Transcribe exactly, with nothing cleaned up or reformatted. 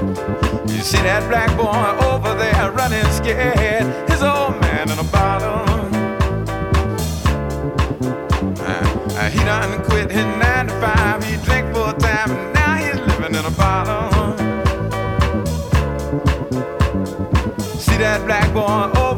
You see that black boy over there running scared. His old man in a bottle. Uh, uh, he done quit his nine to five. He drank full time and now he's living in a bottle. See that black boy over